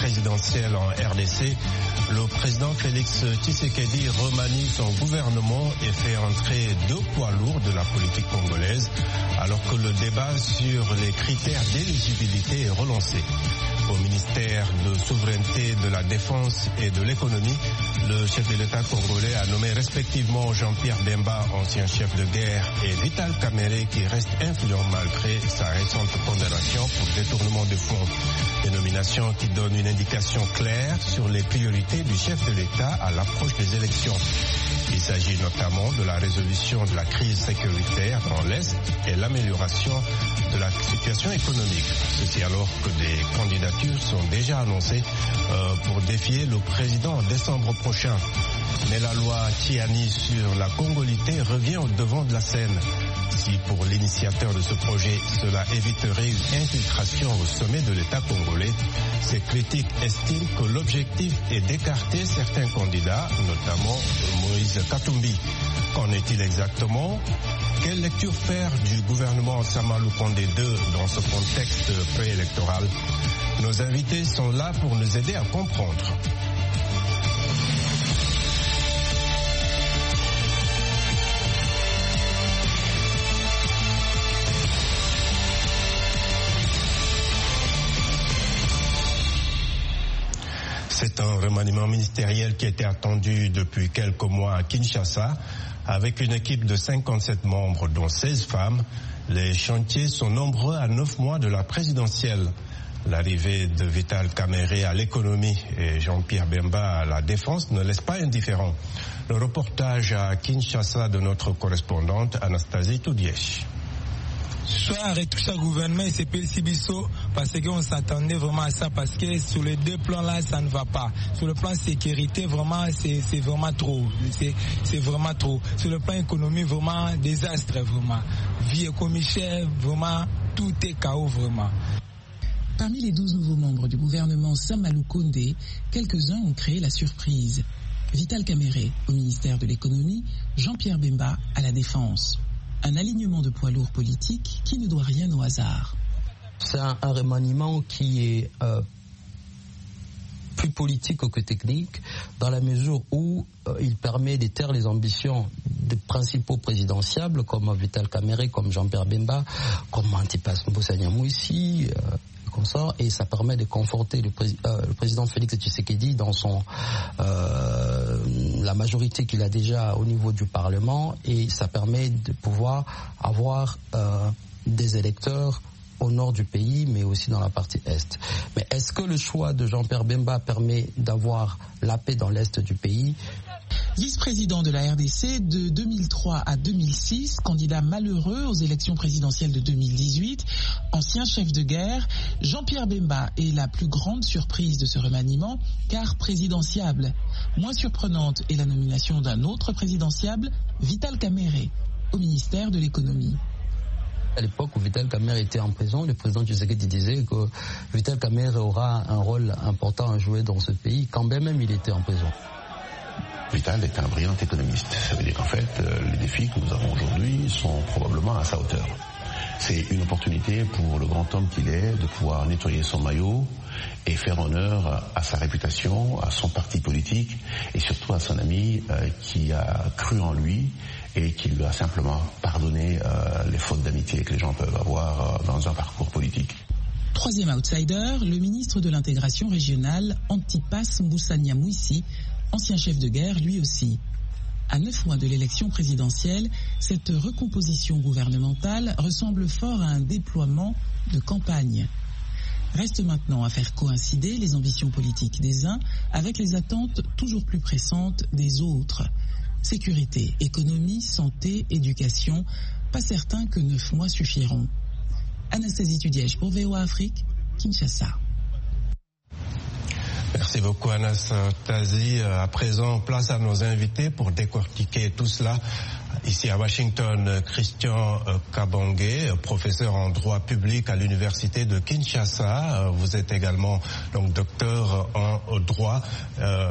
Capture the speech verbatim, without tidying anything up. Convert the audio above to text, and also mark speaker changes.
Speaker 1: présidentielle en R D C, le président Félix Tshisekedi remanie son gouvernement et fait entrer deux poids lourds de la politique congolaise, alors que le débat sur les critères d'éligibilité est relancé. Au ministère de Souveraineté, de la Défense et de l'Économie, le chef de l'État congolais a nommé respectivement Jean-Pierre Bemba, ancien chef de guerre, et Vital Kamerhe, qui reste influent malgré sa récente condamnation pour détournement de fonds. Des nominations qui donnent une indication claire sur les priorités du chef de l'État à l'approche des élections. Il s'agit notamment de la résolution de la crise sécuritaire dans l'Est et l'amélioration de la situation économique. Ceci alors que des candidatures sont déjà annoncées euh, pour défier le président en décembre prochain. Mais la loi Tiani sur la congolité revient au devant de la scène. Si pour l'initiateur de ce projet, cela éviterait une infiltration au sommet de l'État congolais, ces critiques estiment que l'objectif est d'écarter certains candidats, notamment Moïse Katumbi. Qu'en est-il exactement? Quelle lecture faire du gouvernement Sama Lukonde deux dans ce contexte préélectoral? Nos invités sont là pour nous aider à comprendre. C'est un remaniement ministériel qui était attendu depuis quelques mois à Kinshasa, avec une équipe de cinquante-sept membres, dont seize femmes. Les chantiers sont nombreux à neuf mois de la présidentielle. L'arrivée de Vital Kamerhe à l'économie et Jean-Pierre Bemba à la défense ne laisse pas indifférent. Le reportage à Kinshasa de notre correspondante Anastasie Toudièche.
Speaker 2: Soit retouche au gouvernement et c'est P L C Bisso parce qu'on s'attendait vraiment à ça, parce que sur les deux plans là ça ne va pas. Sur le plan sécurité vraiment c'est c'est vraiment trop, c'est c'est vraiment trop. Sur le plan économique vraiment désastre vraiment. Vie économique vraiment tout est chaos vraiment.
Speaker 3: Parmi les douze nouveaux membres du gouvernement Sama Lukonde, quelques-uns ont créé la surprise. Vital Kamerhe au ministère de l'économie, Jean-Pierre Bemba à la défense. Un alignement de poids lourds politiques qui ne doit rien au hasard.
Speaker 4: C'est un, un remaniement qui est euh, plus politique que technique, dans la mesure où euh, il permet de taire les ambitions des principaux présidentiables, comme Vital Kamerhe, comme Jean-Pierre Bemba, comme Antipas Mbusa Nyamwisi, euh, comme ça, et ça permet de conforter le, pré euh, le président Félix Tshisekedi dans son euh, la majorité qu'il a déjà au niveau du Parlement, et ça permet de pouvoir avoir euh, des électeurs au nord du pays, mais aussi dans la partie est. Mais est-ce que le choix de Jean-Pierre Bemba permet d'avoir la paix dans l'est du pays?
Speaker 3: Vice-président de la R D C de deux mille trois à deux mille six, candidat malheureux aux élections présidentielles de deux mille dix-huit, ancien chef de guerre, Jean-Pierre Bemba est la plus grande surprise de ce remaniement, car présidentiable. Moins surprenante est la nomination d'un autre présidentiable, Vital Kamerhe, au ministère de l'économie.
Speaker 4: À l'époque où Vital Kamerhe était en prison, le président Tshisekedi disait que Vital Kamerhe aura un rôle important à jouer dans ce pays, quand bien même il était en prison.
Speaker 5: Vital est un brillant économiste. Ça veut dire qu'en fait, les défis que nous avons aujourd'hui sont probablement à sa hauteur. C'est une opportunité pour le grand homme qu'il est de pouvoir nettoyer son maillot et faire honneur à sa réputation, à son parti politique et surtout à son ami euh, qui a cru en lui et qui lui a simplement pardonné euh, les fautes d'amitié que les gens peuvent avoir euh, dans un parcours politique.
Speaker 3: Troisième outsider, le ministre de l'intégration régionale, Antipas Mbusa Nyamwisi, ancien chef de guerre lui aussi. À neuf mois de l'élection présidentielle, cette recomposition gouvernementale ressemble fort à un déploiement de campagne. Reste maintenant à faire coïncider les ambitions politiques des uns avec les attentes toujours plus pressantes des autres. Sécurité, économie, santé, éducation, pas certain que neuf mois suffiront. Anastasie Tudiesch pour V O A Afrique, Kinshasa.
Speaker 1: Merci beaucoup Anastasie. À présent, place à nos invités pour décortiquer tout cela. Ici à Washington, Christian Kabangé, professeur en droit public à l'université de Kinshasa. Vous êtes également donc docteur en droit. Euh,